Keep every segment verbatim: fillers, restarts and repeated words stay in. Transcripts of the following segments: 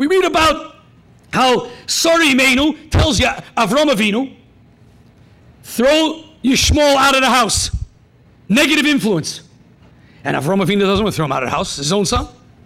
We read about how Sarah Imeinu tells you, Avram Avinu, throw Yishmael out of the house. Negative influence. And Avram Avinu doesn't want to throw him out of the house, his own son.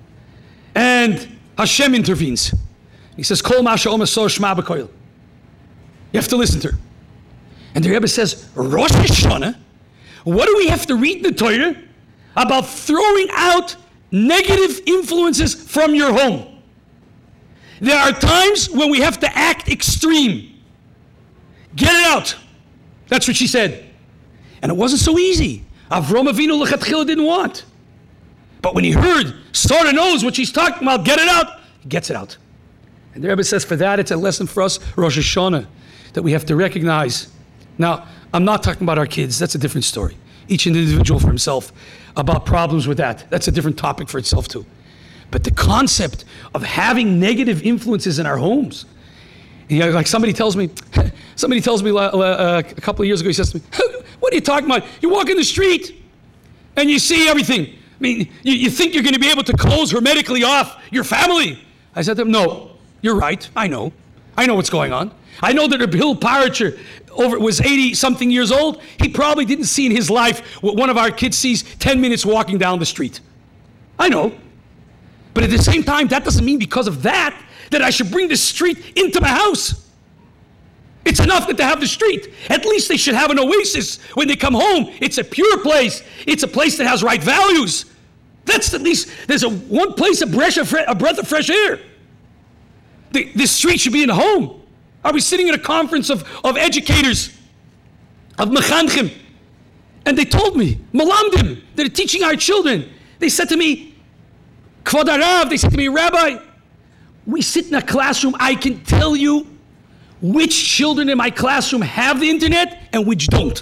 And Hashem intervenes. He says, Kol Masha Omer Sor Shema B'Koil. You have to listen to her. And the Rebbe says, Rosh Hashanah, what do we have to read in the Torah about throwing out negative influences from your home? There are times when we have to act extreme. Get it out. That's what she said. And it wasn't so easy. Avram Avinu lechatchila didn't want. But when he heard, Sarah knows what she's talking about, get it out, he gets it out. And the Rebbe says for that, it's a lesson for us, Rosh Hashanah, that we have to recognize. Now, I'm not talking about our kids. That's a different story. Each individual for himself, about problems with that. That's a different topic for itself too. But the concept of having negative influences in our homes, you know, like somebody tells me, somebody tells me uh, a couple of years ago, he says to me, what are you talking about? You walk in the street and you see everything. I mean, you, you think you're going to be able to close hermetically off your family. I said to him, no, you're right. I know. I know what's going on. I know that Bill Paritcher over was eighty something years old. He probably didn't see in his life what one of our kids sees ten minutes walking down the street. I know. But at the same time, that doesn't mean because of that, that I should bring the street into my house. It's enough that they have the street. At least they should have an oasis when they come home. It's a pure place. It's a place that has right values. That's at least, there's a one place, a breath of, a breath of fresh air. The, the street should be in a home. Are we sitting in a conference of, of educators, of mechanchim? And they told me, malamdim, they're teaching our children. They said to me, Kvod Harav, they said to me, Rabbi, we sit in a classroom, I can tell you which children in my classroom have the internet and which don't.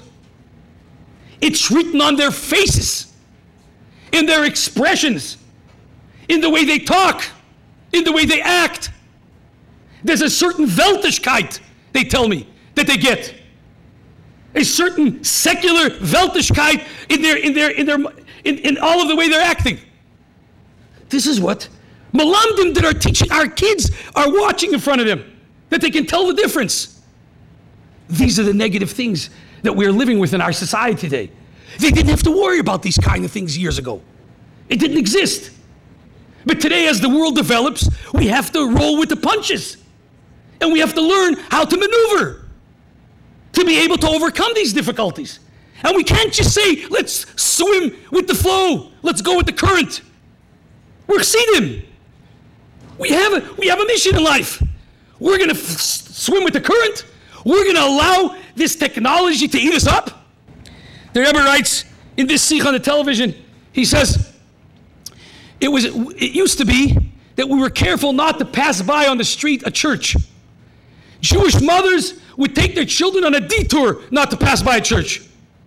It's written on their faces, in their expressions, in the way they talk, in the way they act. There's a certain Weltlichkeit, they tell me, that they get. A certain secular Weltlichkeit in their, in their, in their, in, in all of the way they're acting. This is what Malamdim that are teaching our kids are watching in front of them, that they can tell the difference. These are the negative things that we're living with in our society today. They didn't have to worry about these kind of things years ago. It didn't exist. But today, as the world develops, we have to roll with the punches. And we have to learn how to maneuver to be able to overcome these difficulties. And we can't just say, let's swim with the flow. Let's go with the current. We're Chassidim. We have a, we have a mission in life. We're going to f- swim with the current. We're going to allow this technology to eat us up. The Rebbe writes in this sikh on the television, he says, it was it used to be that we were careful not to pass by on the street a church. Jewish mothers would take their children on a detour not to pass by a church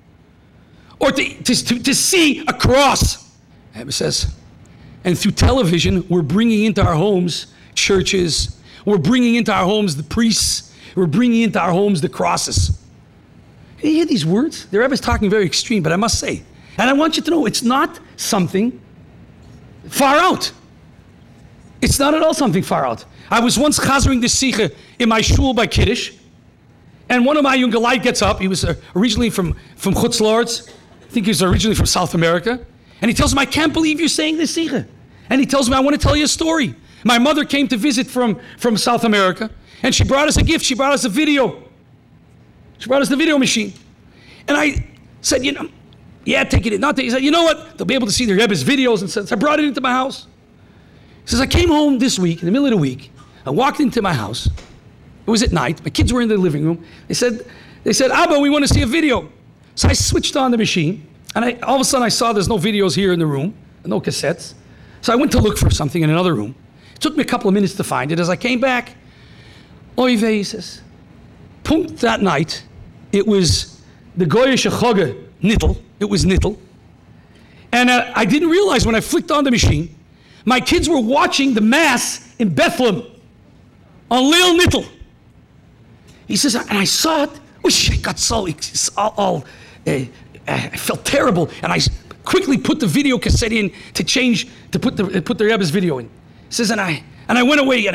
or to, to, to, to see a cross. The Rebbe says, and through television, we're bringing into our homes churches. We're bringing into our homes the priests. We're bringing into our homes the crosses. You hear these words? The Rebbe is talking very extreme, but I must say, and I want you to know, it's not something far out. It's not at all something far out. I was once chazering the sikha in my shul by Kiddush, and one of my young Galite gets up. He was originally from, from Chutz La'aretz. I think he was originally from South America. And he tells me, I can't believe you're saying this sikha. And he tells me, I want to tell you a story. My mother came to visit from, from South America, and she brought us a gift. She brought us a video. She brought us the video machine. And I said, you know, yeah, take it in. Not take it. He said, you know what? They'll be able to see their Rebbe's videos. And says, I brought it into my house. He says, I came home this week, in the middle of the week. I walked into my house. It was at night. My kids were in the living room. They said, they said, Abba, we want to see a video. So I switched on the machine. And I, all of a sudden I saw there's no videos here in the room, no cassettes. So I went to look for something in another room. It took me a couple of minutes to find it. As I came back, oy vey, he says, punkt that night, it was the Goyish Chaga Nittel. It was Nittel. And uh, I didn't realize when I flicked on the machine, my kids were watching the Mass in Bethlehem on Leil Nittel. He says, and I saw it, whoosh, I got so all, all uh, I felt terrible, and I quickly put the video cassette in to change, to put the put the Rebbe's video in. He says, and I and I went away, and